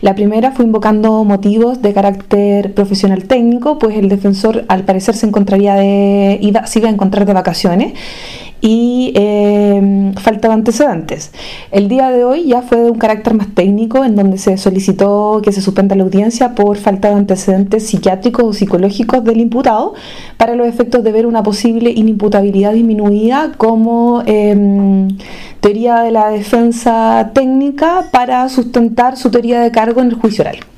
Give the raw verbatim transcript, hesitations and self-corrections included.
La primera fue invocando motivos de carácter profesional técnico, pues el defensor al parecer se encontraría de, iba, se iba a encontrar de vacaciones y eh, faltaba antecedentes. El día de hoy ya fue de un carácter más técnico, en donde se solicitó que se suspenda la audiencia por falta de antecedentes psiquiátricos o psicológicos del imputado, para los efectos de ver una posible inimputabilidad disminuida como eh, teoría de la defensa técnica para sustentar su teoría de cargo en el juicio oral.